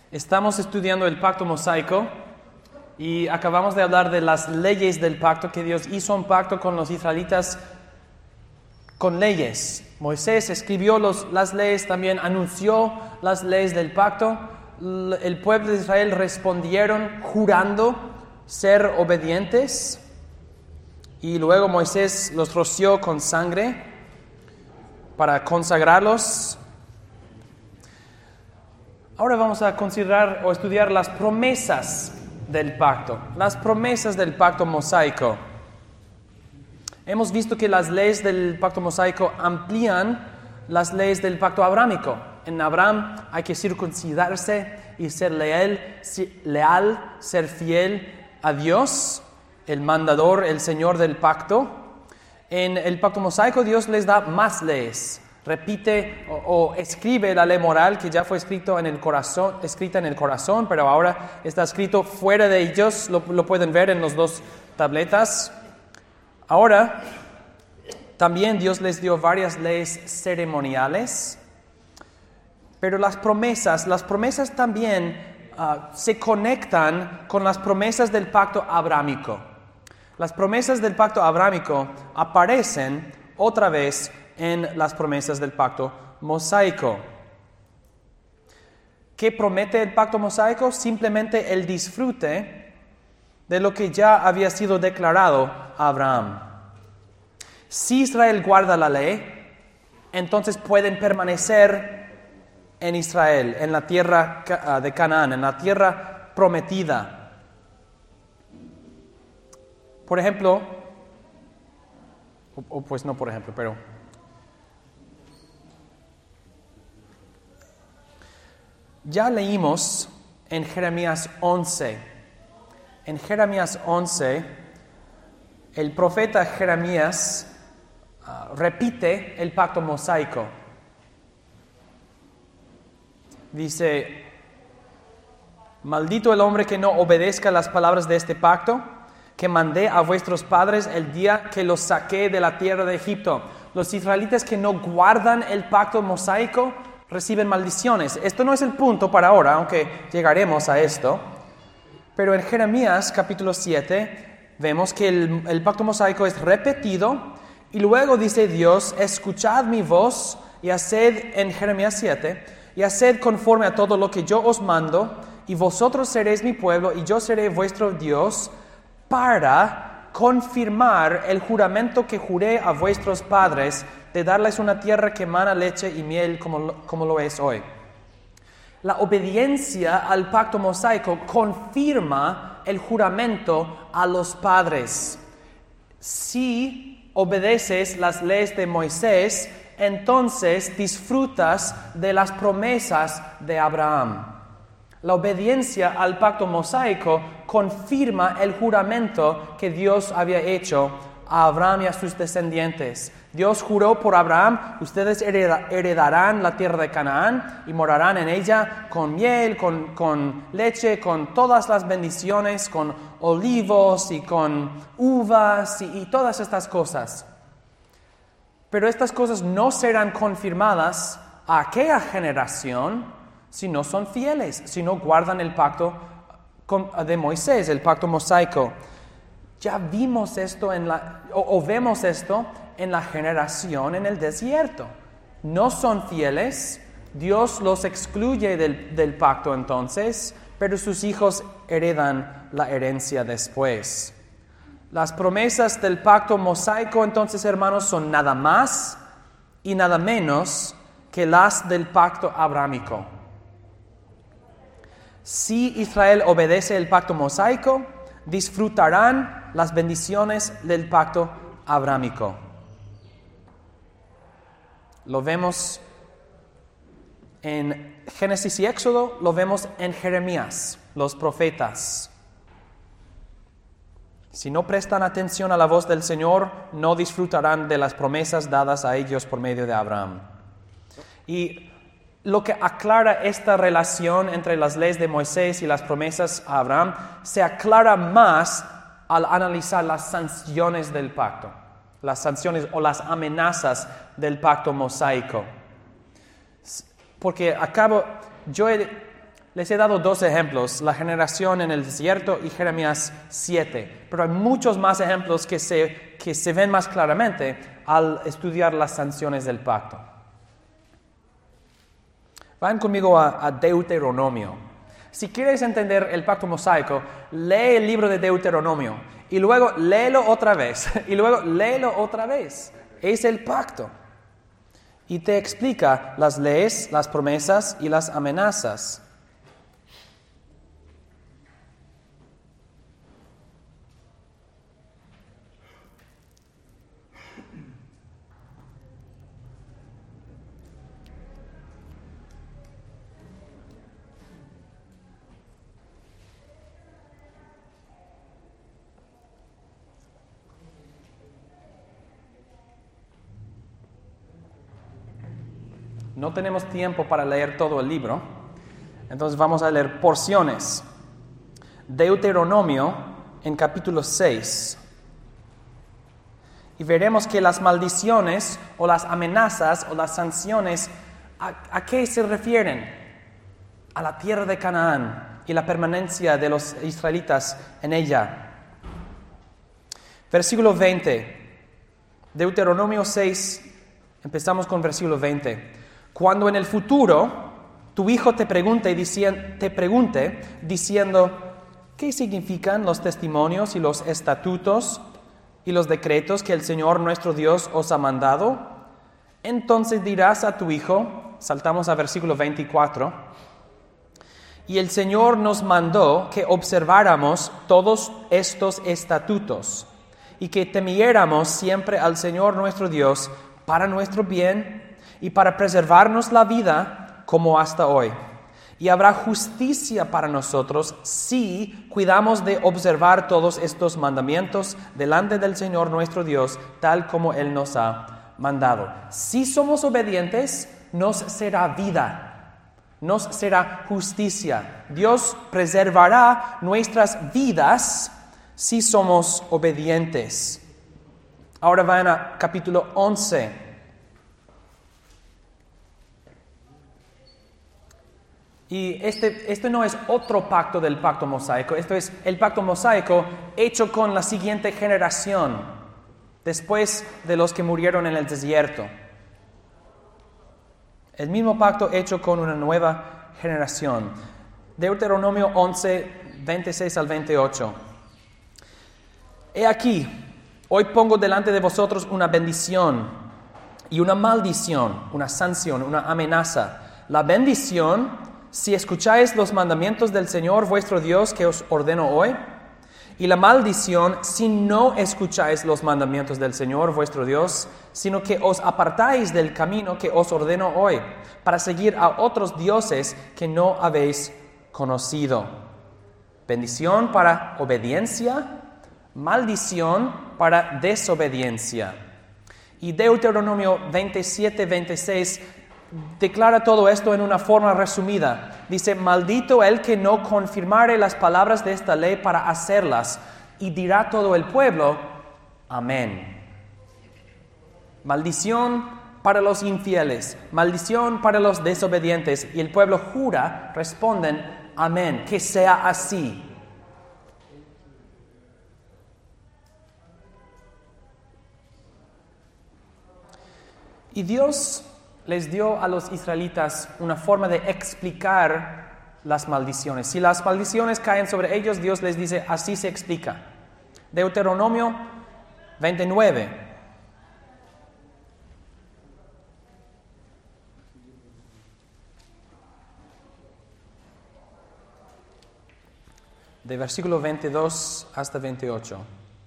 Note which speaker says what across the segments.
Speaker 1: Estamos estudiando el pacto mosaico y acabamos de hablar de las leyes del pacto, que Dios hizo un pacto con los israelitas con leyes. Moisés escribió las leyes, también anunció las leyes del pacto. El pueblo de Israel respondieron jurando ser obedientes y luego Moisés los roció con sangre para consagrarlos. Ahora vamos a considerar o estudiar las promesas del pacto, las promesas del pacto mosaico. Hemos visto que las leyes del pacto mosaico amplían las leyes del pacto abrámico. En Abraham hay que circuncidarse y ser leal, ser fiel a Dios, el mandador, el Señor del pacto. En el pacto mosaico Dios les da más leyes. Repite o escribe la ley moral que ya fue escrita en el corazón, pero ahora está escrito fuera de ellos. Lo pueden ver en las dos tabletas. Ahora, también Dios les dio varias leyes ceremoniales, pero las promesas también se conectan con las promesas del pacto abrámico. Las promesas del pacto abrámico aparecen otra vez en las promesas del pacto mosaico. ¿Qué promete el pacto mosaico? Simplemente el disfrute de lo que ya había sido declarado a Abraham. Si Israel guarda la ley, entonces pueden permanecer en Israel, en la tierra de Canaán, en la tierra prometida. Por ejemplo, pues no por ejemplo, pero ya leímos en Jeremías 11. En Jeremías 11, el profeta Jeremías repite el pacto mosaico. Dice: maldito el hombre que no obedezca las palabras de este pacto que mandé a vuestros padres el día que los saqué de la tierra de Egipto. Los israelitas que no guardan el pacto mosaico reciben maldiciones. Esto no es el punto para ahora, aunque llegaremos a esto. Pero en Jeremías capítulo 7 vemos que el pacto mosaico es repetido y luego dice Dios: escuchad mi voz y haced, en Jeremías 7, y haced conforme a todo lo que yo os mando, y vosotros seréis mi pueblo y yo seré vuestro Dios, para confirmar el juramento que juré a vuestros padres de darles una tierra que emana leche y miel como lo es hoy. La obediencia al pacto mosaico confirma el juramento a los padres. Si obedeces las leyes de Moisés, entonces disfrutas de las promesas de Abraham. La obediencia al pacto mosaico confirma el juramento que Dios había hecho a Abraham y a sus descendientes. Dios juró por Abraham: ustedes heredarán la tierra de Canaán y morarán en ella con miel, con leche, con todas las bendiciones, con olivos y con uvas y todas estas cosas. Pero estas cosas no serán confirmadas a aquella generación si no son fieles, si no guardan el pacto de Moisés, el pacto mosaico. Ya vimos esto vemos esto en la generación en el desierto. No son fieles, Dios los excluye del pacto entonces, pero sus hijos heredan la herencia después. Las promesas del pacto mosaico entonces, hermanos, son nada más y nada menos que las del pacto abrámico. Si Israel obedece el pacto mosaico, disfrutarán las bendiciones del pacto abrámico. Lo vemos en Génesis y Éxodo, lo vemos en Jeremías, los profetas. Si no prestan atención a la voz del Señor, no disfrutarán de las promesas dadas a ellos por medio de Abraham. Y lo que aclara esta relación entre las leyes de Moisés y las promesas a Abraham se aclara más al analizar las sanciones del pacto, las sanciones o las amenazas del pacto mosaico. Porque yo he Les he dado 2 ejemplos, la generación en el desierto y Jeremías 7, pero hay muchos más ejemplos que se ven más claramente al estudiar las sanciones del pacto. Vayan conmigo a Deuteronomio. Si quieres entender el pacto mosaico, lee el libro de Deuteronomio y luego léelo otra vez y luego léelo otra vez. Es el pacto. Y te explica las leyes, las promesas y las amenazas. No tenemos tiempo para leer todo el libro, entonces vamos a leer porciones. Deuteronomio en capítulo 6. Y veremos que las maldiciones o las amenazas o las sanciones, ¿a qué se refieren? A la tierra de Canaán y la permanencia de los israelitas en ella. Versículo 20. Deuteronomio 6, empezamos con versículo 20. Cuando en el futuro tu hijo te pregunte diciendo, ¿qué significan los testimonios y los estatutos y los decretos que el Señor nuestro Dios os ha mandado? Entonces dirás a tu hijo, saltamos a versículo 24, y el Señor nos mandó que observáramos todos estos estatutos y que temiéramos siempre al Señor nuestro Dios para nuestro bien y para preservarnos la vida como hasta hoy. Y habrá justicia para nosotros si cuidamos de observar todos estos mandamientos delante del Señor nuestro Dios, tal como Él nos ha mandado. Si somos obedientes, nos será vida, nos será justicia. Dios preservará nuestras vidas si somos obedientes. Ahora vayan a capítulo 11. Y este no es otro pacto del pacto mosaico, esto es el pacto mosaico hecho con la siguiente generación, después de los que murieron en el desierto. El mismo pacto hecho con una nueva generación. Deuteronomio 11, 26 al 28. He aquí, hoy pongo delante de vosotros una bendición y una maldición, una sanción, una amenaza. La bendición, si escucháis los mandamientos del Señor vuestro Dios que os ordeno hoy, y la maldición, si no escucháis los mandamientos del Señor vuestro Dios, sino que os apartáis del camino que os ordeno hoy, para seguir a otros dioses que no habéis conocido. Bendición para obediencia, maldición para desobediencia. Y Deuteronomio 27, 26 declara todo esto en una forma resumida. Dice, maldito el que no confirmare las palabras de esta ley para hacerlas. Y dirá todo el pueblo, amén. Maldición para los infieles, maldición para los desobedientes. Y el pueblo jura, responden, amén, que sea así. Y Dios les dio a los israelitas una forma de explicar las maldiciones. Si las maldiciones caen sobre ellos, Dios les dice, así se explica. Deuteronomio 29. De versículo 22 hasta 28.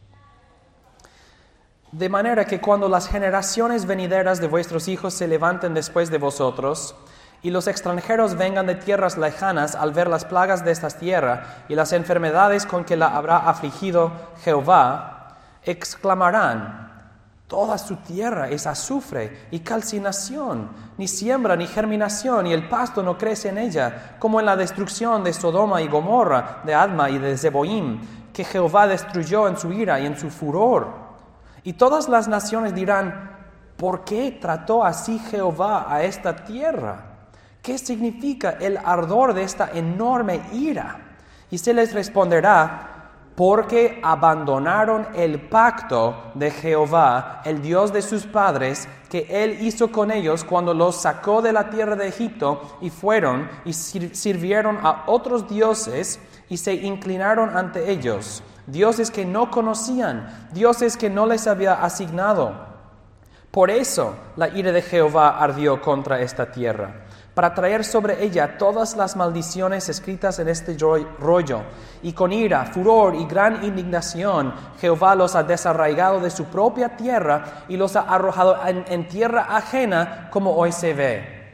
Speaker 1: De manera que cuando las generaciones venideras de vuestros hijos se levanten después de vosotros, y los extranjeros vengan de tierras lejanas al ver las plagas de esta tierra y las enfermedades con que la habrá afligido Jehová, exclamarán, toda su tierra es azufre y calcinación, ni siembra ni germinación, y el pasto no crece en ella, como en la destrucción de Sodoma y Gomorra, de Adma y de Zeboim, que Jehová destruyó en su ira y en su furor. Y todas las naciones dirán, ¿por qué trató así Jehová a esta tierra? ¿qué significa el ardor de esta enorme ira? Y se les responderá, porque abandonaron el pacto de Jehová, el Dios de sus padres, que Él hizo con ellos cuando los sacó de la tierra de Egipto, y fueron y sirvieron a otros dioses y se inclinaron ante ellos, dioses que no conocían, dioses que no les había asignado. Por eso la ira de Jehová ardió contra esta tierra, para traer sobre ella todas las maldiciones escritas en este rollo. Y con ira, furor y gran indignación, Jehová los ha desarraigado de su propia tierra y los ha arrojado en tierra ajena, como hoy se ve.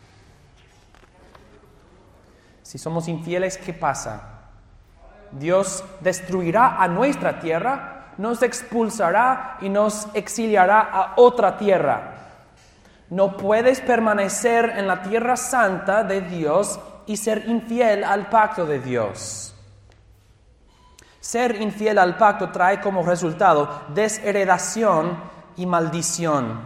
Speaker 1: Si somos infieles, ¿qué pasa? Dios destruirá a nuestra tierra, nos expulsará y nos exiliará a otra tierra. No puedes permanecer en la tierra santa de Dios y ser infiel al pacto de Dios. Ser infiel al pacto trae como resultado desheredación y maldición.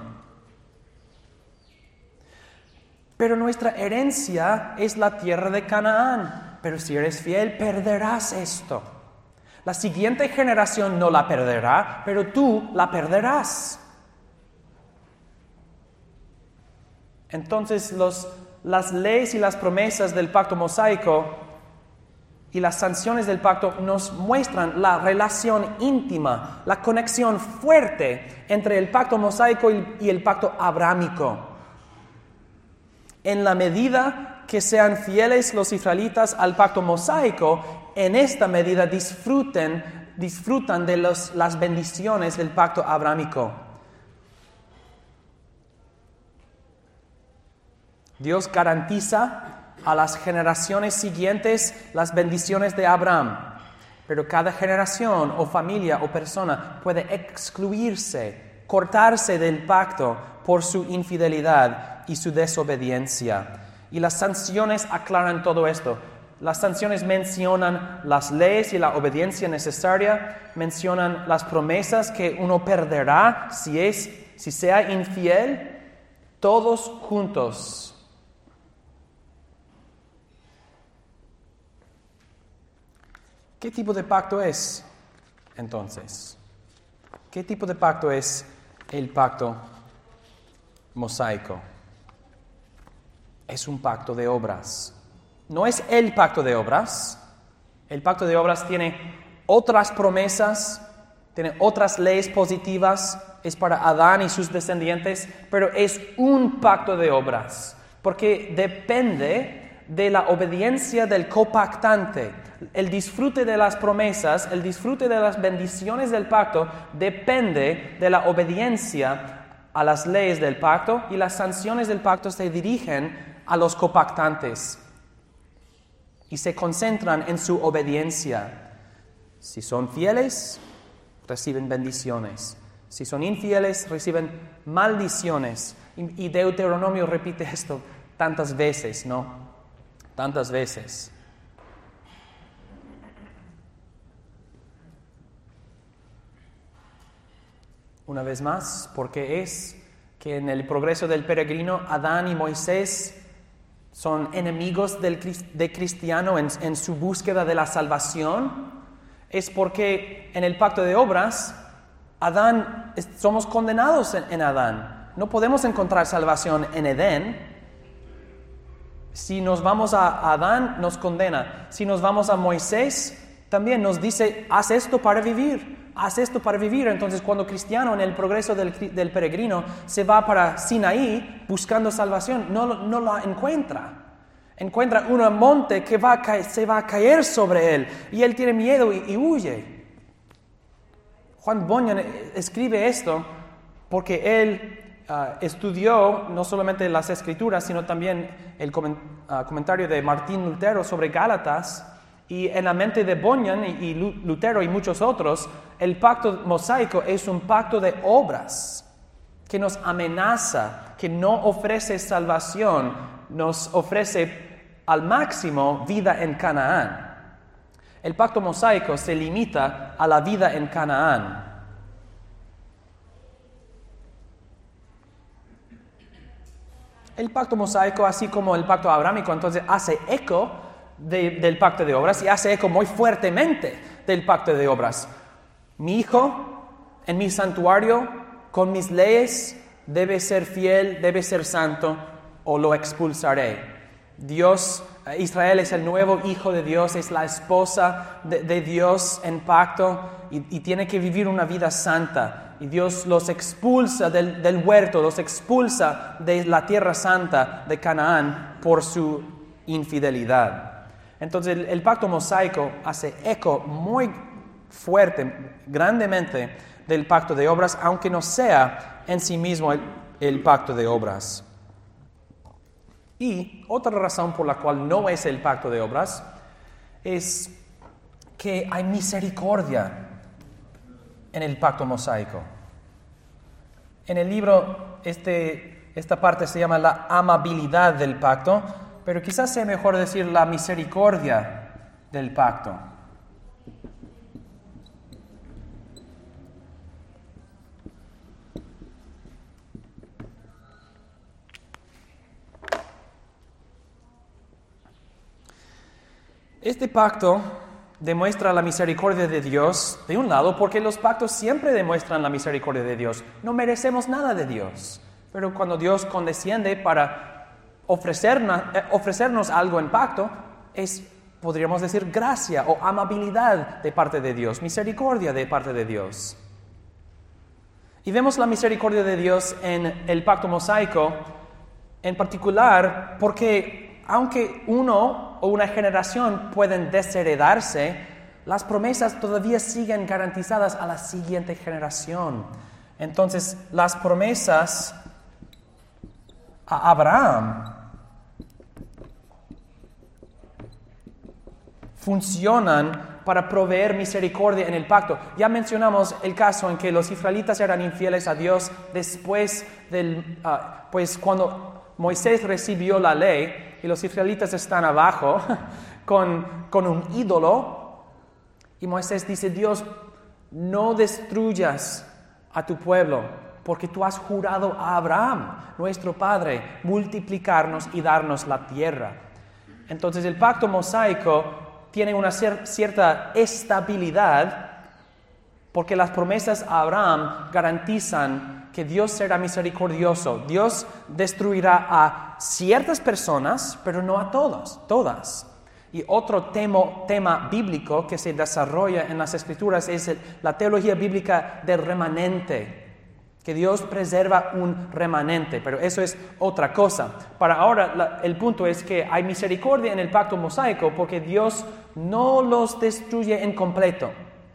Speaker 1: Pero nuestra herencia es la tierra de Canaán. Pero si eres fiel, perderás esto. La siguiente generación no la perderá, pero tú la perderás. Entonces las leyes y las promesas del pacto mosaico y las sanciones del pacto nos muestran la relación íntima, la conexión fuerte entre el pacto mosaico y el pacto abrámico. En la medida que sean fieles los israelitas al pacto mosaico, en esta medida disfrutan de las bendiciones del pacto abrámico. Dios garantiza a las generaciones siguientes las bendiciones de Abraham, pero cada generación o familia o persona puede excluirse, cortarse del pacto por su infidelidad y su desobediencia. Y las sanciones aclaran todo esto. Las sanciones mencionan las leyes y la obediencia necesaria, mencionan las promesas que uno perderá si sea infiel, todos juntos. ¿Qué tipo de pacto es, entonces? ¿Qué tipo de pacto es el pacto mosaico? Es un pacto de obras. No es el pacto de obras. El pacto de obras tiene otras promesas, tiene otras leyes positivas, es para Adán y sus descendientes, pero es un pacto de obras, porque depende de la obediencia del copactante. El disfrute de las promesas, el disfrute de las bendiciones del pacto depende de la obediencia a las leyes del pacto, y las sanciones del pacto se dirigen a los copactantes y se concentran en su obediencia. Si son fieles, reciben bendiciones. Si son infieles, reciben maldiciones. Y Deuteronomio repite esto tantas veces, ¿no? Tantas veces. Una vez más, porque es que en el progreso del peregrino, Adán y Moisés son enemigos de cristiano en su búsqueda de la salvación. Es porque en el pacto de obras, somos condenados en Adán. No podemos encontrar salvación en Edén. Si nos vamos a Adán, nos condena. Si nos vamos a Moisés, también nos dice, haz esto para vivir. Haz esto para vivir. Entonces, cuando cristiano en el progreso del peregrino se va para Sinaí buscando salvación, no la encuentra. Encuentra un monte que se va a caer sobre él y él tiene miedo y huye. Juan Bunyan escribe esto porque él estudió no solamente las Escrituras, sino también el comentario de Martín Lutero sobre Gálatas. Y en la mente de Bunyan y Lutero y muchos otros, el pacto mosaico es un pacto de obras que nos amenaza, que no ofrece salvación, nos ofrece al máximo vida en Canaán. El pacto mosaico se limita a la vida en Canaán. El pacto mosaico, así como el pacto abrámico, entonces hace eco del pacto de obras y hace eco muy fuertemente del pacto de obras. Mi hijo en mi santuario, con mis leyes, debe ser fiel, debe ser santo, o lo expulsaré. Israel es el nuevo hijo de Dios, es la esposa de Dios en pacto y tiene que vivir una vida santa. Y Dios los expulsa del huerto, los expulsa de la tierra santa de Canaán por su infidelidad. Entonces el pacto mosaico hace eco muy fuerte, grandemente, del pacto de obras, aunque no sea en sí mismo el pacto de obras. Y otra razón por la cual no es el pacto de obras es que hay misericordia en el pacto mosaico. En el libro esta parte se llama la amabilidad del pacto, pero quizás sea mejor decir la misericordia del pacto. Este pacto demuestra la misericordia de Dios, de un lado, porque los pactos siempre demuestran la misericordia de Dios. No merecemos nada de Dios, pero cuando Dios condesciende para ofrecernos algo en pacto, podríamos decir, gracia o amabilidad de parte de Dios, misericordia de parte de Dios. Y vemos la misericordia de Dios en el pacto mosaico, en particular, porque aunque uno o una generación pueden desheredarse, las promesas todavía siguen garantizadas a la siguiente generación. Entonces, las promesas a Abraham funcionan para proveer misericordia en el pacto. Ya mencionamos el caso en que los israelitas eran infieles a Dios después pues cuando Moisés recibió la ley y los israelitas están abajo con un ídolo, y Moisés dice: Dios, no destruyas a tu pueblo, porque tú has jurado a Abraham, nuestro padre, multiplicarnos y darnos la tierra. Entonces el pacto mosaico tiene una cierta estabilidad, porque las promesas a Abraham garantizan que Dios será misericordioso. Dios destruirá a ciertas personas, pero no a todas. Y otro tema bíblico que se desarrolla en las Escrituras es la teología bíblica del remanente, que Dios preserva un remanente, pero eso es otra cosa. Para ahora, el punto es que hay misericordia en el pacto mosaico porque Dios no los destruye en completo.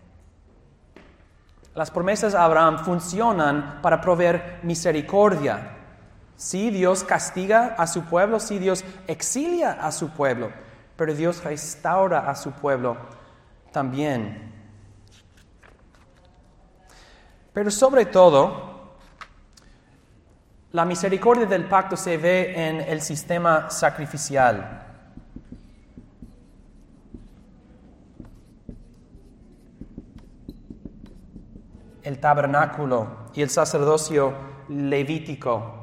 Speaker 1: Las promesas a Abraham funcionan para proveer misericordia. Sí, Dios castiga a su pueblo, sí, Dios exilia a su pueblo, pero Dios restaura a su pueblo también. Pero sobre todo, la misericordia del pacto se ve en el sistema sacrificial. El tabernáculo y el sacerdocio levítico.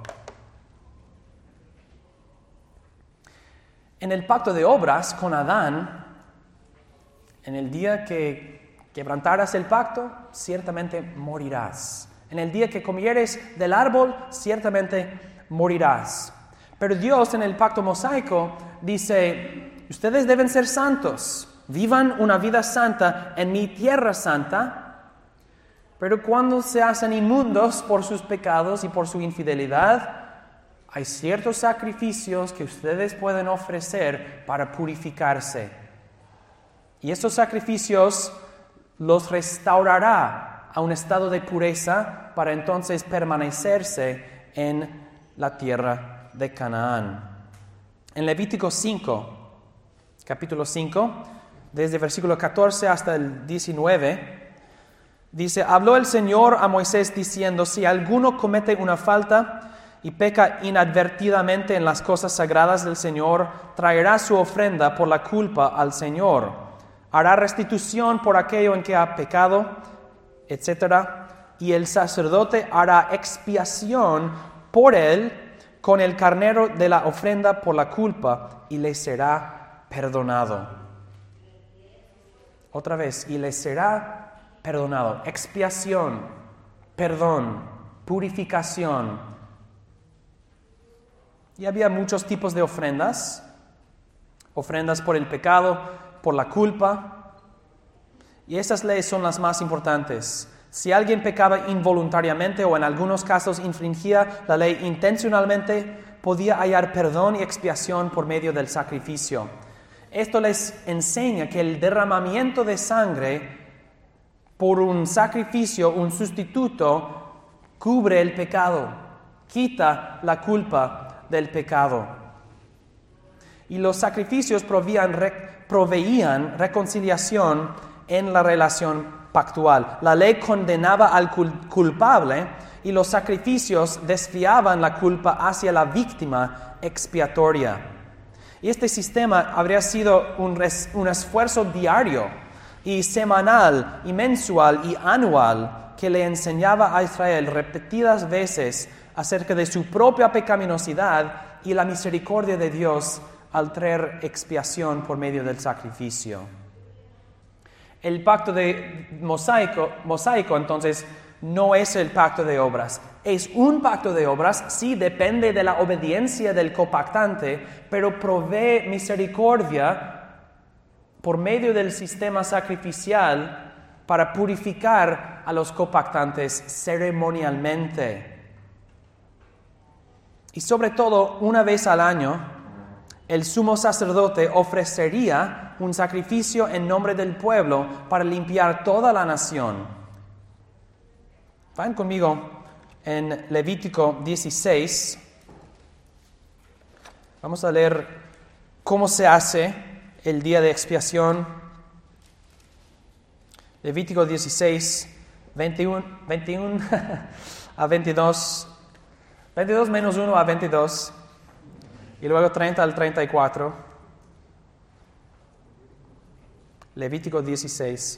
Speaker 1: En el pacto de obras con Adán, en el día que quebrantaras el pacto, ciertamente morirás. En el día que comieres del árbol, ciertamente morirás. Pero Dios en el pacto mosaico dice: ustedes deben ser santos, vivan una vida santa en mi tierra santa. Pero cuando se hacen inmundos por sus pecados y por su infidelidad, hay ciertos sacrificios que ustedes pueden ofrecer para purificarse. Y esos sacrificios los restaurará a un estado de pureza para entonces permanecerse en la tierra de Canaán. En Levítico 5, capítulo 5, desde versículo 14 hasta el 19, dice: habló el Señor a Moisés diciendo: si alguno comete una falta y peca inadvertidamente en las cosas sagradas del Señor, traerá su ofrenda por la culpa al Señor. Hará restitución por aquello en que ha pecado, etc. Y el sacerdote hará expiación por él con el carnero de la ofrenda por la culpa y le será perdonado. Otra vez, y le será perdonado. Expiación, perdón, purificación. Y había muchos tipos de ofrendas. Ofrendas por el pecado, por la culpa. Y esas leyes son las más importantes. Si alguien pecaba involuntariamente o en algunos casos infringía la ley intencionalmente, podía hallar perdón y expiación por medio del sacrificio. Esto les enseña que el derramamiento de sangre por un sacrificio, un sustituto, cubre el pecado, quita la culpa del pecado. Y los sacrificios proveían reconciliación en la relación pactual. La ley condenaba al culpable y los sacrificios desviaban la culpa hacia la víctima expiatoria. Y este sistema habría sido un esfuerzo diario y semanal y mensual y anual que le enseñaba a Israel repetidas veces acerca de su propia pecaminosidad y la misericordia de Dios al traer expiación por medio del sacrificio. El pacto de mosaico, entonces, no es el pacto de obras. Es un pacto de obras, sí, depende de la obediencia del copactante, pero provee misericordia por medio del sistema sacrificial para purificar a los copactantes ceremonialmente. Y sobre todo, una vez al año, el sumo sacerdote ofrecería un sacrificio en nombre del pueblo para limpiar toda la nación. Vayan conmigo en Levítico 16. Vamos a leer cómo se hace el día de expiación. Levítico 16, 21 a 22. 22 menos 1 a 22. Y luego 30 al 34. Levítico 16.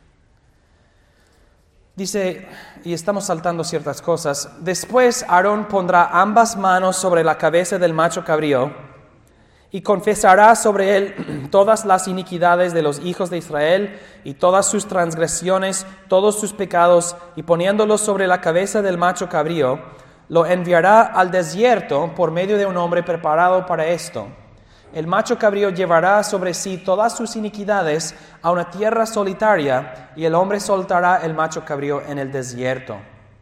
Speaker 1: Dice, y estamos saltando ciertas cosas, después Aarón pondrá ambas manos sobre la cabeza del macho cabrío y confesará sobre él todas las iniquidades de los hijos de Israel y todas sus transgresiones, todos sus pecados, y poniéndolos sobre la cabeza del macho cabrío, lo enviará al desierto por medio de un hombre preparado para esto. El macho cabrío llevará sobre sí todas sus iniquidades a una tierra solitaria, y el hombre soltará el macho cabrío en el desierto.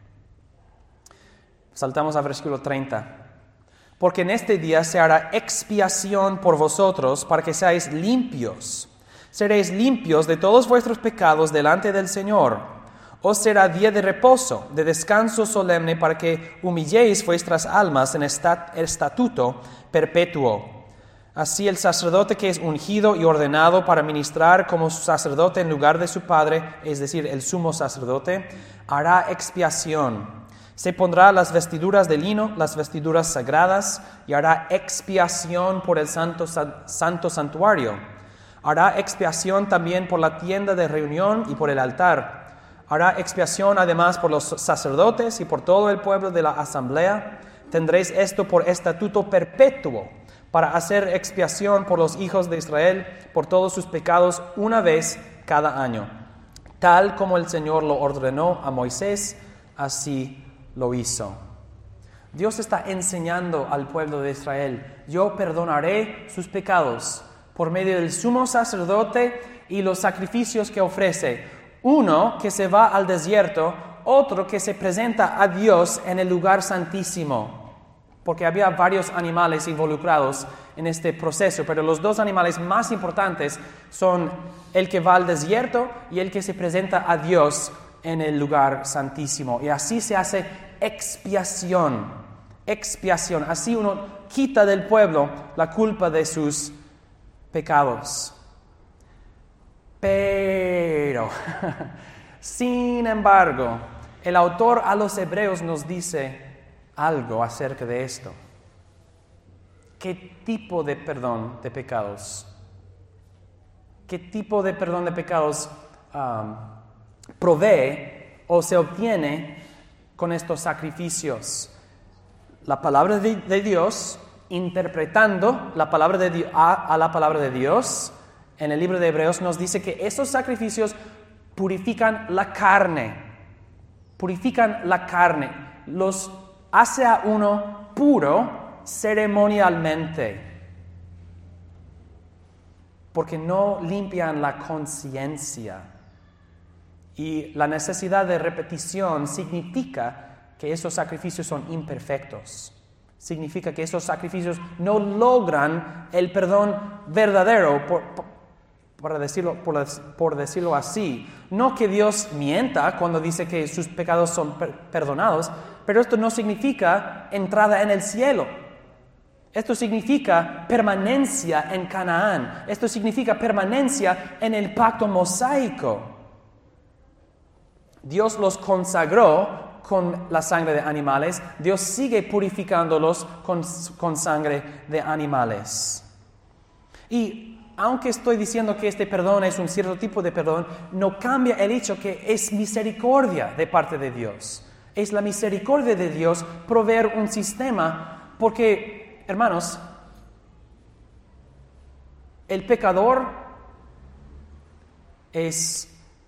Speaker 1: Saltamos al versículo 30. Porque en este día se hará expiación por vosotros para que seáis limpios. Seréis limpios de todos vuestros pecados delante del Señor. Os será día de reposo, de descanso solemne, para que humilléis vuestras almas en estatuto perpetuo. Así el sacerdote que es ungido y ordenado para ministrar como sacerdote en lugar de su padre, es decir, el sumo sacerdote, hará expiación. Se pondrá las vestiduras de lino, las vestiduras sagradas, y hará expiación por el santo santuario. Hará expiación también por la tienda de reunión y por el altar. Hará expiación además por los sacerdotes y por todo el pueblo de la asamblea. Tendréis esto por estatuto perpetuo, para hacer expiación por los hijos de Israel, por todos sus pecados, una vez cada año. Tal como el Señor lo ordenó a Moisés, así lo hizo. Dios está enseñando al pueblo de Israel: yo perdonaré sus pecados por medio del sumo sacerdote y los sacrificios que ofrece. Uno que se va al desierto, otro que se presenta a Dios en el lugar santísimo. Porque había varios animales involucrados en este proceso, pero los dos animales más importantes son el que va al desierto y el que se presenta a Dios en el lugar santísimo. Y así se hace expiación. Así uno quita del pueblo la culpa de sus pecados. Pero, sin embargo, el autor a los Hebreos nos dice algo acerca de esto. ¿Qué tipo de perdón de pecados? ¿Qué tipo de perdón de pecados provee o se obtiene con estos sacrificios? la palabra de Dios, interpretando la palabra a la palabra de Dios, en el libro de Hebreos nos dice que esos sacrificios purifican la carne, los hace a uno puro ceremonialmente, porque no limpian la conciencia. Y la necesidad de repetición significa que esos sacrificios son imperfectos. Significa que esos sacrificios no logran el perdón verdadero, por decirlo así. No que Dios mienta cuando dice que sus pecados son perdonados, pero esto no significa entrada en el cielo. Esto significa permanencia en Canaán. Esto significa permanencia en el pacto mosaico. Dios los consagró con la sangre de animales. Dios sigue purificándolos con sangre de animales. Y aunque estoy diciendo que este perdón es un cierto tipo de perdón, no cambia el hecho que es misericordia de parte de Dios. Es la misericordia de Dios proveer un sistema, porque, hermanos, el pecador es...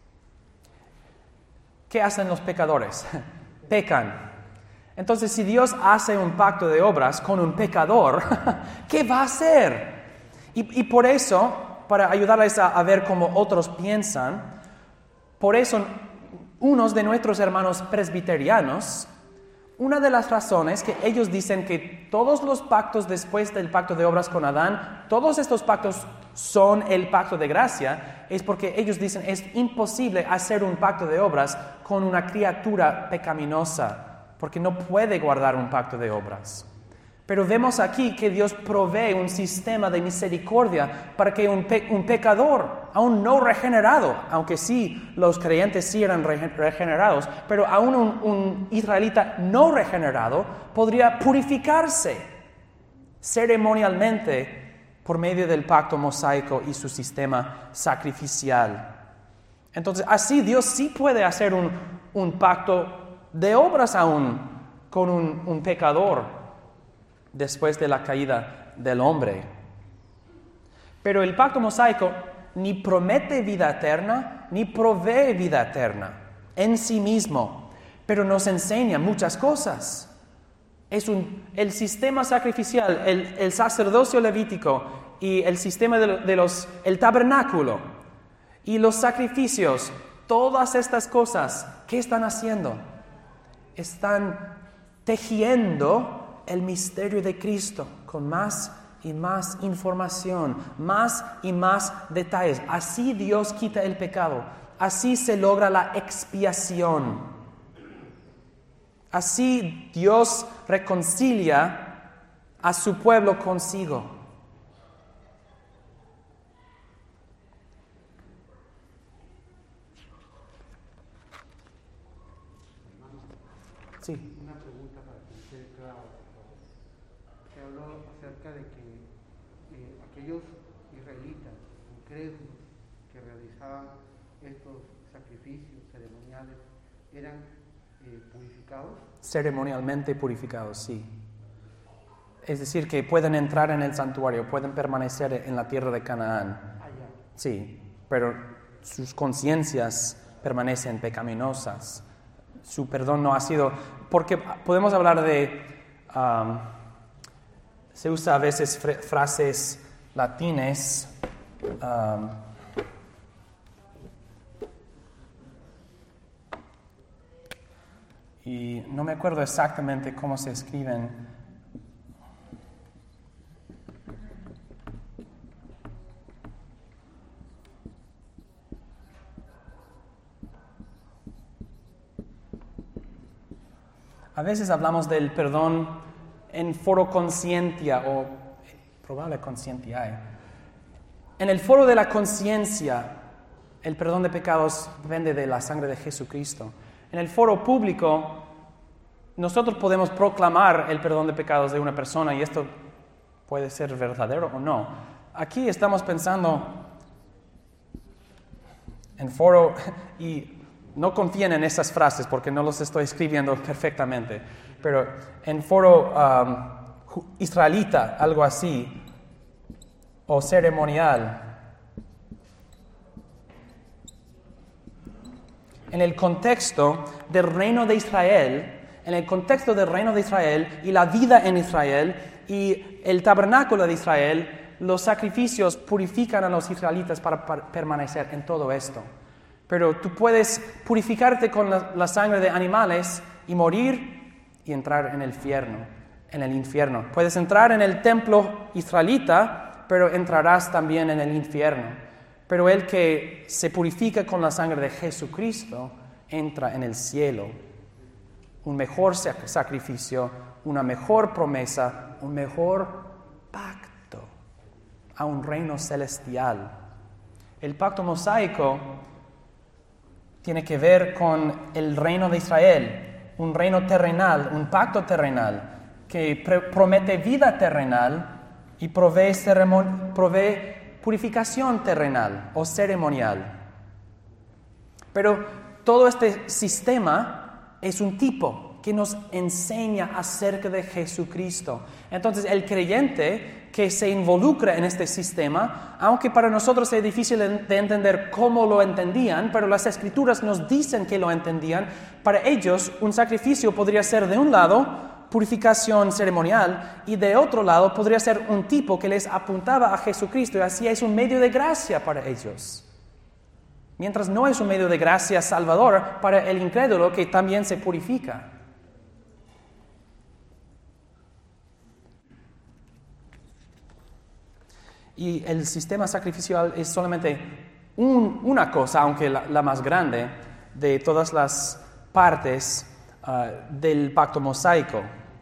Speaker 1: ¿Qué hacen los pecadores? Pecan. Entonces, si Dios hace un pacto de obras con un pecador, ¿qué va a hacer? Y por eso, para ayudarles a ver cómo otros piensan, por eso unos de nuestros hermanos presbiterianos, una de las razones que ellos dicen que todos los pactos después del pacto de obras con Adán, todos estos pactos son el pacto de gracia, es porque ellos dicen es imposible hacer un pacto de obras con una criatura pecaminosa, porque no puede guardar un pacto de obras. Pero vemos aquí que Dios provee un sistema de misericordia para que un pecador, aún no regenerado, aunque sí los creyentes sí eran regenerados, pero aún un israelita no regenerado podría purificarse ceremonialmente por medio del pacto mosaico y su sistema sacrificial. Entonces, así Dios sí puede hacer un pacto de obras aún con un pecador después de la caída del hombre. Pero el pacto mosaico ni promete vida eterna, ni provee vida eterna en sí mismo, pero nos enseña muchas cosas. El sistema sacrificial, el sacerdocio levítico y el sistema el tabernáculo y los sacrificios, todas estas cosas, ¿qué están haciendo? Están tejiendo el misterio de Cristo con más y más información, más y más detalles. Así Dios quita el pecado, así se logra la expiación, así Dios reconcilia a su pueblo consigo. Sí.
Speaker 2: De que aquellos israelitas incrédulos que realizaban estos sacrificios ceremoniales eran purificados.
Speaker 1: Ceremonialmente purificados, sí. Es decir, que pueden entrar en el santuario, pueden permanecer en la tierra de Canaán. Sí, pero sus conciencias permanecen pecaminosas. Su perdón no ha sido... Porque podemos hablar de... se usa a veces frases latines. Y no me acuerdo exactamente cómo se escriben. A veces hablamos del perdón en foro conscientia o probable conscientia. En el foro de la conciencia, el perdón de pecados depende de la sangre de Jesucristo. En el foro público, nosotros podemos proclamar el perdón de pecados de una persona y esto puede ser verdadero o no. Aquí estamos pensando en foro y no confíen en esas frases porque no los estoy escribiendo perfectamente, pero en foro israelita, algo así, o ceremonial, en el contexto del reino de Israel, y la vida en Israel y el tabernáculo de Israel, los sacrificios purifican a los israelitas para permanecer en todo esto. Pero tú puedes purificarte con la sangre de animales y morir y entrar en el infierno. Puedes entrar en el templo israelita, pero entrarás también en el infierno. Pero el que se purifica con la sangre de Jesucristo entra en el cielo. Un mejor sacrificio, una mejor promesa, un mejor pacto a un reino celestial. El pacto mosaico tiene que ver con el reino de Israel, un reino terrenal, un pacto terrenal que promete vida terrenal y provee purificación terrenal o ceremonial. Pero todo este sistema es un tipo que nos enseña acerca de Jesucristo. Entonces, el creyente que se involucra en este sistema, aunque para nosotros es difícil de entender cómo lo entendían, pero las Escrituras nos dicen que lo entendían, para ellos un sacrificio podría ser de un lado purificación ceremonial y de otro lado podría ser un tipo que les apuntaba a Jesucristo y así es un medio de gracia para ellos. Mientras no es un medio de gracia salvador para el incrédulo que también se purifica. Y el sistema sacrificial es solamente una cosa, aunque la más grande, de todas las partes del pacto mosaico.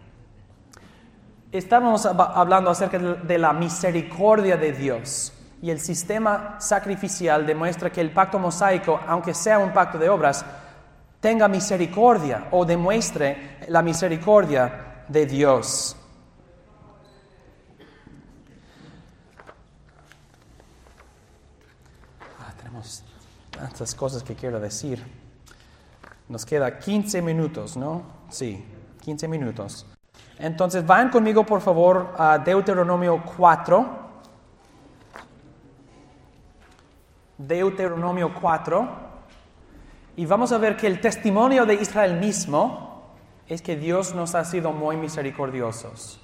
Speaker 1: Estamos hablando acerca de la misericordia de Dios. Y el sistema sacrificial demuestra que el pacto mosaico, aunque sea un pacto de obras, tenga misericordia o demuestre la misericordia de Dios. Tenemos tantas cosas que quiero decir. Nos queda 15 minutos, ¿no? Sí, 15 minutos. Entonces, vayan conmigo, por favor, a Deuteronomio 4. Deuteronomio 4. Y vamos a ver que el testimonio de Israel mismo es que Dios nos ha sido muy misericordiosos.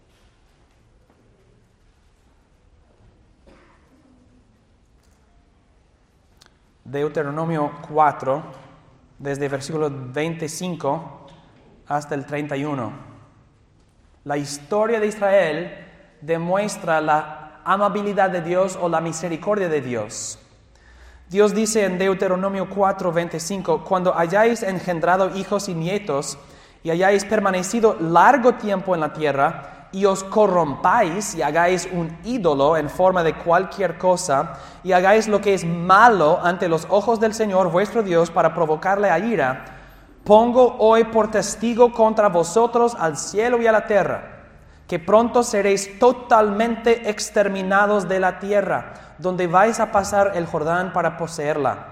Speaker 1: Deuteronomio 4, desde el versículo 25 hasta el 31. La historia de Israel demuestra la amabilidad de Dios o la misericordia de Dios. Dios dice en Deuteronomio 4, 25, cuando hayáis engendrado hijos y nietos y hayáis permanecido largo tiempo en la tierra y os corrompáis y hagáis un ídolo en forma de cualquier cosa y hagáis lo que es malo ante los ojos del Señor vuestro Dios para provocarle a ira, pongo hoy por testigo contra vosotros al cielo y a la tierra, que pronto seréis totalmente exterminados de la tierra, donde vais a pasar el Jordán para poseerla.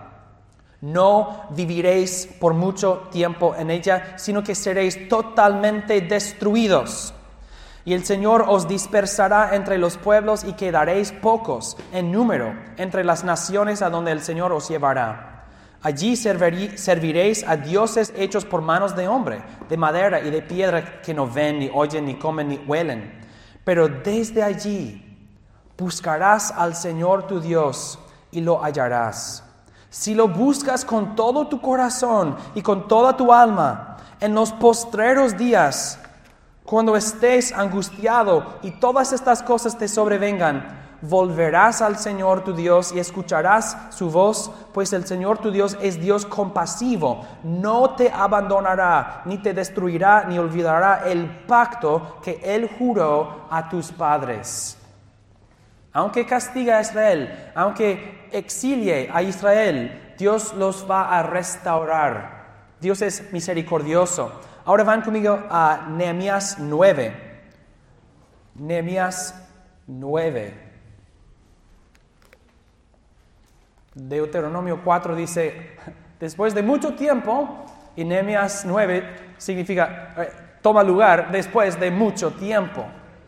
Speaker 1: No viviréis por mucho tiempo en ella, sino que seréis totalmente destruidos. Y el Señor os dispersará entre los pueblos y quedaréis pocos en número entre las naciones a donde el Señor os llevará. Allí serviréis a dioses hechos por manos de hombre, de madera y de piedra que no ven, ni oyen, ni comen, ni huelen. Pero desde allí buscarás al Señor tu Dios y lo hallarás. Si lo buscas con todo tu corazón y con toda tu alma, en los postreros días, cuando estés angustiado y todas estas cosas te sobrevengan, volverás al Señor tu Dios y escucharás su voz, pues el Señor tu Dios es Dios compasivo, no te abandonará, ni te destruirá, ni olvidará el pacto que Él juró a tus padres. Aunque castiga a Israel, aunque exilie a Israel, Dios los va a restaurar. Dios es misericordioso. Ahora van conmigo a Nehemías 9. Nehemías 9. Deuteronomio 4 dice, Después de mucho tiempo, y Nehemías 9 significa, toma lugar después de mucho tiempo.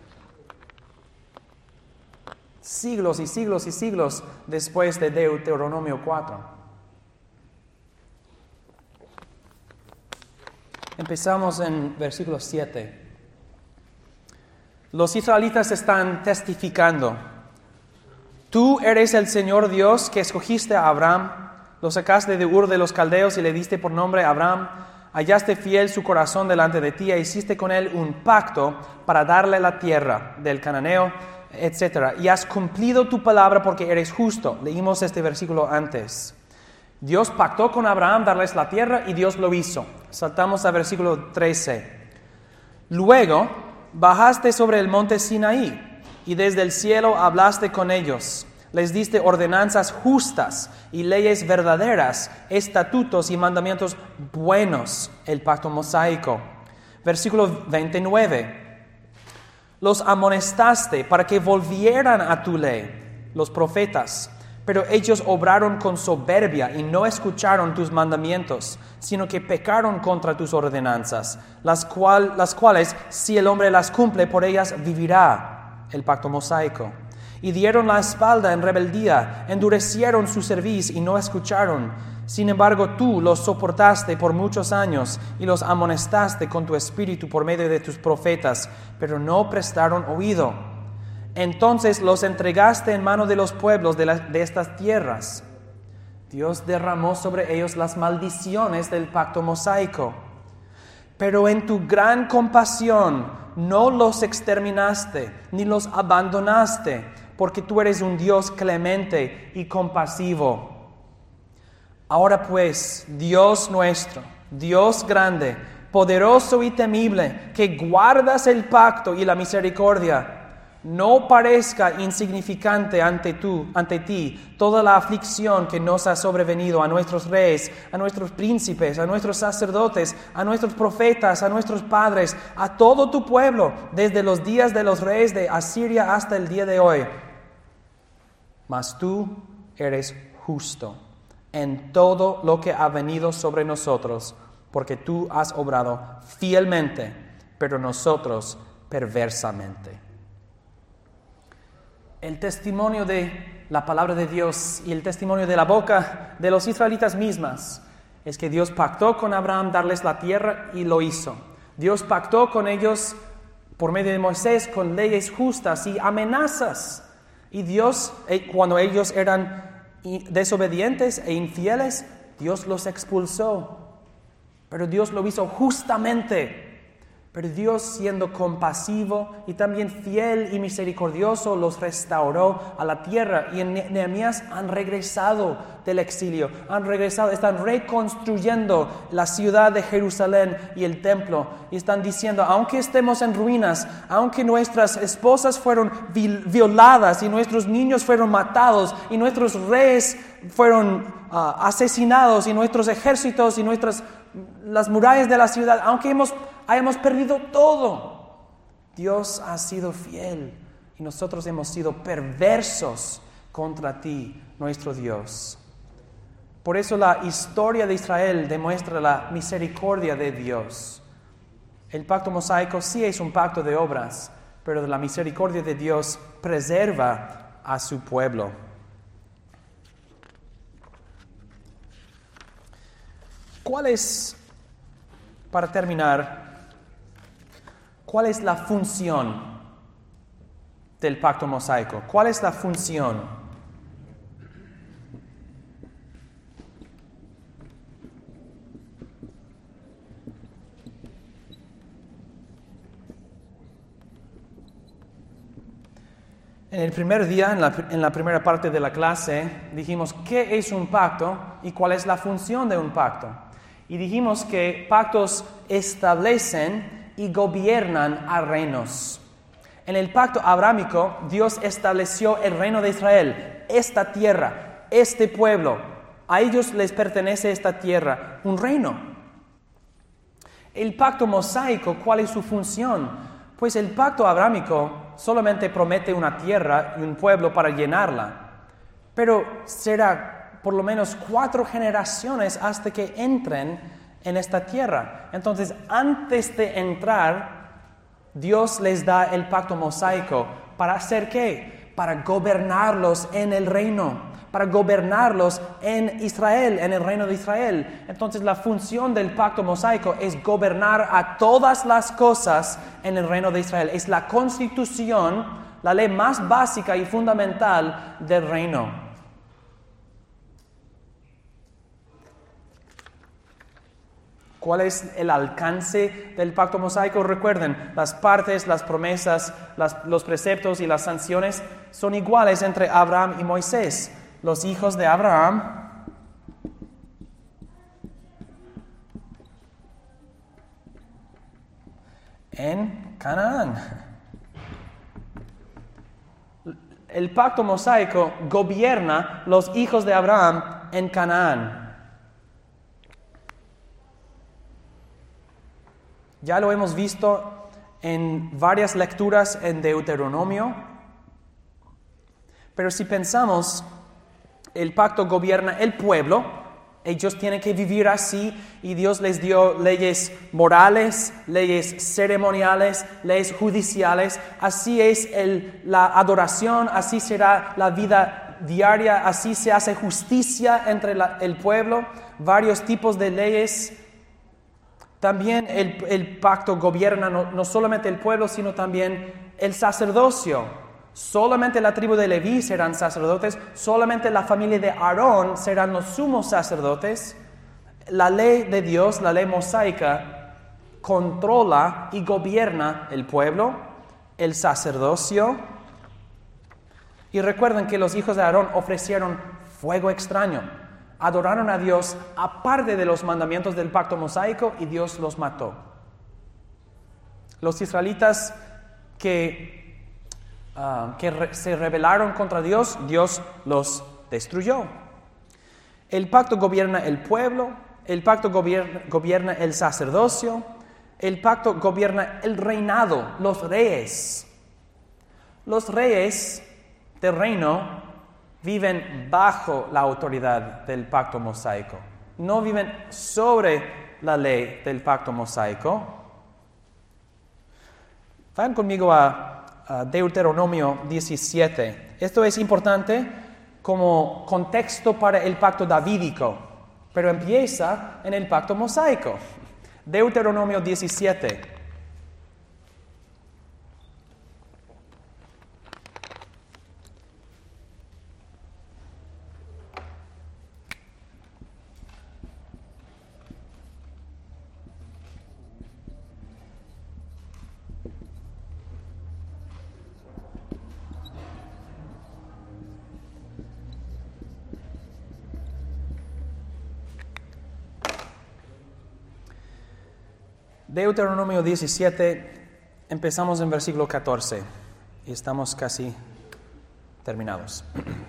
Speaker 1: Siglos y siglos y siglos después de Deuteronomio 4. Empezamos en versículo 7. Los israelitas están testificando. Tú eres el Señor Dios que escogiste a Abraham, lo sacaste de Ur de los Caldeos y le diste por nombre Abraham. Hallaste fiel su corazón delante de ti e hiciste con él un pacto para darle la tierra del cananeo, etc. Y has cumplido tu palabra porque eres justo. Leímos este versículo antes. Dios pactó con Abraham darles la tierra y Dios lo hizo. Saltamos al versículo 13. Luego bajaste sobre el monte Sinaí y desde el cielo hablaste con ellos. Les diste ordenanzas justas y leyes verdaderas, estatutos y mandamientos buenos, el pacto mosaico. Versículo 29. Los amonestaste para que volvieran a tu ley, los profetas, pero ellos obraron con soberbia y no escucharon tus mandamientos, sino que pecaron contra tus ordenanzas, las cuales, si el hombre las cumple, por ellas vivirá, el pacto mosaico. Y dieron la espalda en rebeldía, endurecieron su cerviz y no escucharon. Sin embargo, tú los soportaste por muchos años y los amonestaste con tu espíritu por medio de tus profetas, pero no prestaron oído. Entonces los entregaste en mano de los pueblos de estas tierras. Dios derramó sobre ellos las maldiciones del pacto mosaico. Pero en tu gran compasión no los exterminaste ni los abandonaste, porque tú eres un Dios clemente y compasivo. Ahora pues, Dios nuestro, Dios grande, poderoso y temible, que guardas el pacto y la misericordia, no parezca insignificante ante ti toda la aflicción que nos ha sobrevenido a nuestros reyes, a nuestros príncipes, a nuestros sacerdotes, a nuestros profetas, a nuestros padres, a todo tu pueblo, desde los días de los reyes de Asiria hasta el día de hoy. Mas tú eres justo en todo lo que ha venido sobre nosotros, porque tú has obrado fielmente, pero nosotros perversamente. El testimonio de la palabra de Dios y el testimonio de la boca de los israelitas mismas es que Dios pactó con Abraham darles la tierra y lo hizo. Dios pactó con ellos por medio de Moisés con leyes justas y amenazas. Y Dios, cuando ellos eran desobedientes e infieles, Dios los expulsó. Pero Dios lo hizo justamente. Pero Dios, siendo compasivo y también fiel y misericordioso, los restauró a la tierra. Y en Nehemías han regresado del exilio, están reconstruyendo la ciudad de Jerusalén y el templo. Y están diciendo, aunque estemos en ruinas, aunque nuestras esposas fueron violadas y nuestros niños fueron matados y nuestros reyes fueron asesinados y nuestros ejércitos y las murallas de la ciudad, aunque hayamos perdido todo, Dios ha sido fiel y nosotros hemos sido perversos contra ti, nuestro Dios. Por eso la historia de Israel demuestra la misericordia de Dios. El pacto mosaico sí es un pacto de obras, pero la misericordia de Dios preserva a su pueblo. Para terminar, ¿cuál es la función del pacto mosaico? ¿Cuál es la función? En el primer día, en la primera parte de la clase, dijimos qué es un pacto y cuál es la función de un pacto. Y dijimos que pactos establecen y gobiernan a reinos. En el pacto abrámico, Dios estableció el reino de Israel, esta tierra, este pueblo. A ellos les pertenece esta tierra, un reino. El pacto mosaico, ¿cuál es su función? Pues el pacto abrámico solamente promete una tierra y un pueblo para llenarla. Pero será por lo menos 4 generaciones hasta que entren en esta tierra. Entonces, antes de entrar, Dios les da el pacto mosaico. ¿Para hacer qué? Para gobernarlos en el reino, para gobernarlos en Israel, en el reino de Israel. Entonces, la función del pacto mosaico es gobernar a todas las cosas en el reino de Israel. Es la constitución, la ley más básica y fundamental del reino. ¿Cuál es el alcance del pacto mosaico? Recuerden, las partes, las promesas, los preceptos y las sanciones son iguales entre Abraham y Moisés. Los hijos de Abraham en Canaán. El pacto mosaico gobierna los hijos de Abraham en Canaán. Ya lo hemos visto en varias lecturas en Deuteronomio, pero si pensamos, el pacto gobierna el pueblo, ellos tienen que vivir así y Dios les dio leyes morales, leyes ceremoniales, leyes judiciales, así es la adoración, así será la vida diaria, así se hace justicia entre el pueblo, varios tipos de leyes. También el pacto gobierna no solamente el pueblo, sino también el sacerdocio. Solamente la tribu de Leví serán sacerdotes, solamente la familia de Aarón serán los sumos sacerdotes. La ley de Dios, la ley mosaica, controla y gobierna el pueblo, el sacerdocio. Y recuerden que los hijos de Aarón ofrecieron fuego extraño. Adoraron a Dios aparte de los mandamientos del pacto mosaico y Dios los mató. Los israelitas que se rebelaron contra Dios, Dios los destruyó. El pacto gobierna el pueblo, el pacto gobierna el sacerdocio, el pacto gobierna el reinado, los reyes. Los reyes del reino viven bajo la autoridad del pacto mosaico. No viven sobre la ley del pacto mosaico. Vayan conmigo a Deuteronomio 17. Esto es importante como contexto para el pacto davídico, pero empieza en el pacto mosaico. Deuteronomio 17. Deuteronomio 17, empezamos en versículo 14 y estamos casi terminados.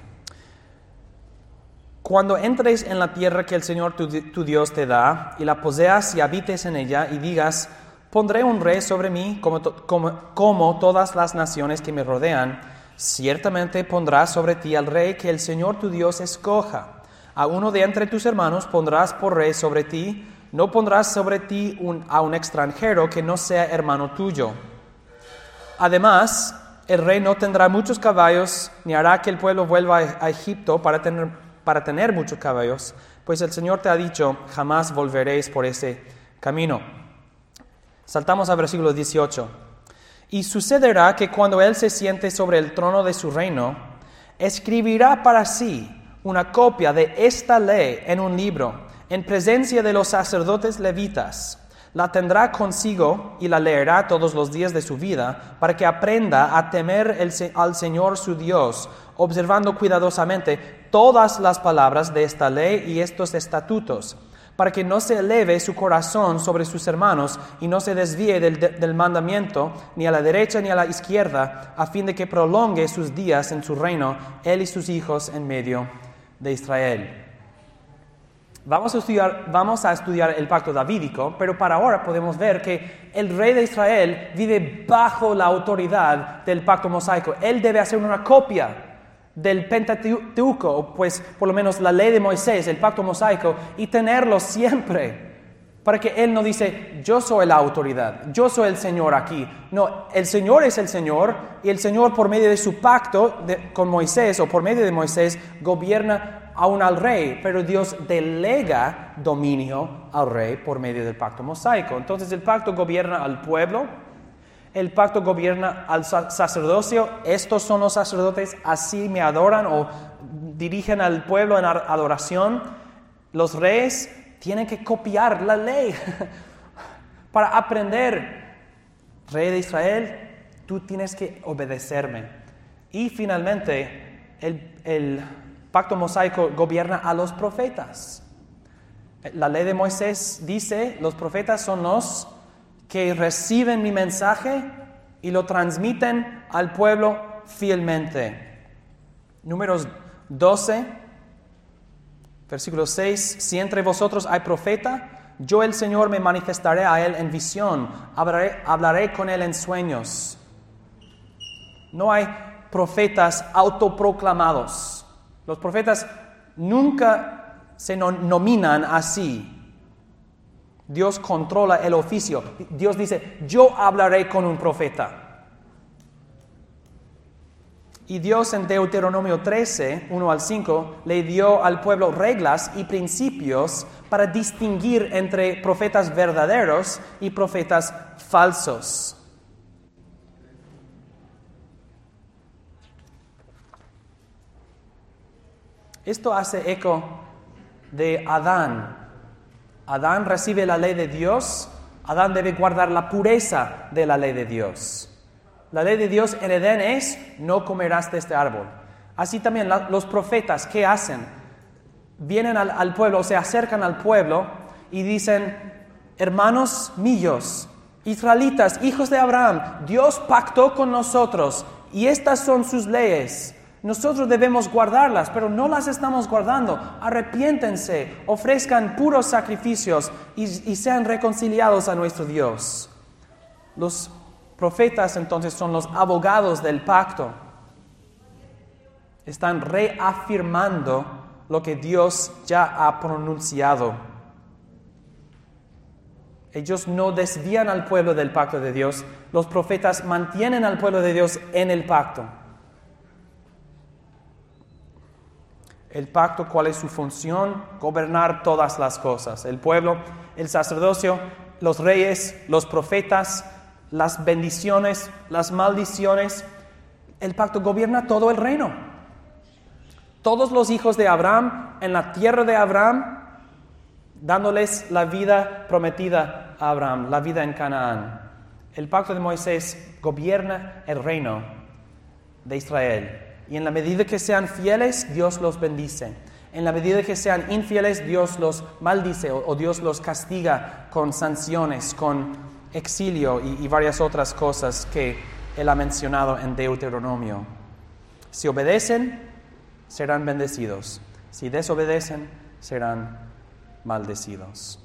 Speaker 1: Cuando entres en la tierra que el Señor tu Dios te da y la poseas y habites en ella y digas, pondré un rey sobre mí como todas las naciones que me rodean, ciertamente pondrás sobre ti al rey que el Señor tu Dios escoja. A uno de entre tus hermanos pondrás por rey sobre ti. No pondrás sobre ti a un extranjero que no sea hermano tuyo. Además, el rey no tendrá muchos caballos, ni hará que el pueblo vuelva a Egipto para tener muchos caballos, pues el Señor te ha dicho, jamás volveréis por ese camino. Saltamos al versículo 18. Y sucederá que cuando él se siente sobre el trono de su reino, escribirá para sí una copia de esta ley en un libro, en presencia de los sacerdotes levitas. La tendrá consigo y la leerá todos los días de su vida, para que aprenda a temer al Señor su Dios, observando cuidadosamente todas las palabras de esta ley y estos estatutos, para que no se eleve su corazón sobre sus hermanos y no se desvíe del mandamiento, ni a la derecha ni a la izquierda, a fin de que prolongue sus días en su reino, él y sus hijos en medio de Israel. Vamos a estudiar el pacto davídico, pero para ahora podemos ver que el rey de Israel vive bajo la autoridad del pacto mosaico. Él debe hacer una copia del Pentateuco, o pues por lo menos la ley de Moisés, el pacto mosaico, y tenerlo siempre. Para que Él no dice, yo soy la autoridad, yo soy el Señor aquí. No, el Señor es el Señor, y el Señor por medio de su pacto con Moisés, o por medio de Moisés, gobierna aún al rey, pero Dios delega dominio al rey por medio del pacto mosaico. Entonces el pacto gobierna al pueblo, el pacto gobierna al sacerdocio. Estos son los sacerdotes, así me adoran o dirigen al pueblo en adoración. Los reyes tienen que copiar la ley para aprender. Rey de Israel, tú tienes que obedecerme. Y finalmente, el pacto mosaico gobierna a los profetas. La ley de Moisés dice, los profetas son los que reciben mi mensaje y lo transmiten al pueblo fielmente. Números 12, versículo 6. Si entre vosotros hay profeta, yo el Señor me manifestaré a él en visión, hablaré con él en sueños. No hay profetas autoproclamados. Los profetas nunca se nominan así. Dios controla el oficio. Dios dice, yo hablaré con un profeta. Y Dios en Deuteronomio 13, 1 al 5, le dio al pueblo reglas y principios para distinguir entre profetas verdaderos y profetas falsos. Esto hace eco de Adán. Adán recibe la ley de Dios. Adán debe guardar la pureza de la ley de Dios. La ley de Dios en Edén es, no comerás de este árbol. Así también los profetas, ¿qué hacen? Vienen al pueblo, se acercan al pueblo y dicen, hermanos míos, israelitas, hijos de Abraham, Dios pactó con nosotros y estas son sus leyes. Nosotros debemos guardarlas, pero no las estamos guardando. Arrepiéntense, ofrezcan puros sacrificios y sean reconciliados a nuestro Dios. Los profetas entonces son los abogados del pacto. Están reafirmando lo que Dios ya ha pronunciado. Ellos no desvían al pueblo del pacto de Dios. Los profetas mantienen al pueblo de Dios en el pacto. El pacto, ¿cuál es su función? Gobernar todas las cosas. El pueblo, el sacerdocio, los reyes, los profetas, las bendiciones, las maldiciones. El pacto gobierna todo el reino. Todos los hijos de Abraham en la tierra de Abraham, dándoles la vida prometida a Abraham, la vida en Canaán. El pacto de Moisés gobierna el reino de Israel. Y en la medida que sean fieles, Dios los bendice. En la medida que sean infieles, Dios los maldice o Dios los castiga con sanciones, con exilio y varias otras cosas que Él ha mencionado en Deuteronomio. Si obedecen, serán bendecidos. Si desobedecen, serán maldecidos.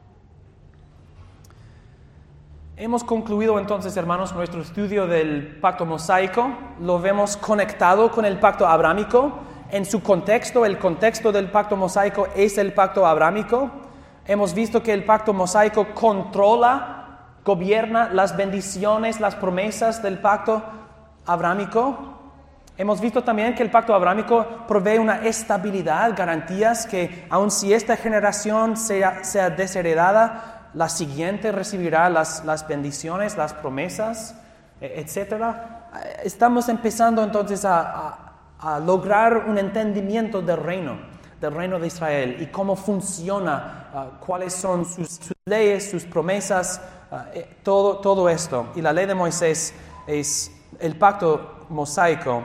Speaker 1: Hemos concluido entonces, hermanos, nuestro estudio del pacto mosaico. Lo vemos conectado con el pacto abrámico. En su contexto, el contexto del pacto mosaico es el pacto abrámico. Hemos visto que el pacto mosaico controla, gobierna las bendiciones, las promesas del pacto abrámico. Hemos visto también que el pacto abrámico provee una estabilidad, garantías que aun si esta generación sea desheredada, la siguiente recibirá las bendiciones, las promesas, etc. Estamos empezando entonces a lograr un entendimiento del reino de Israel y cómo funciona, cuáles son sus leyes, sus promesas, todo esto. Y la ley de Moisés es el pacto mosaico.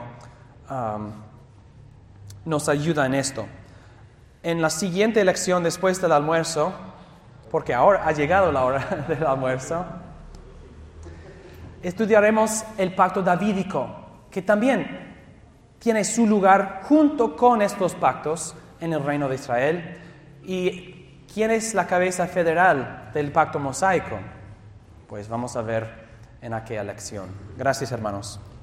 Speaker 1: Nos ayuda en esto. En la siguiente lección después del almuerzo, porque ahora ha llegado la hora del almuerzo, estudiaremos el pacto davídico, que también tiene su lugar junto con estos pactos en el reino de Israel. ¿Y quién es la cabeza federal del pacto mosaico? Pues vamos a ver en aquella lección. Gracias, hermanos.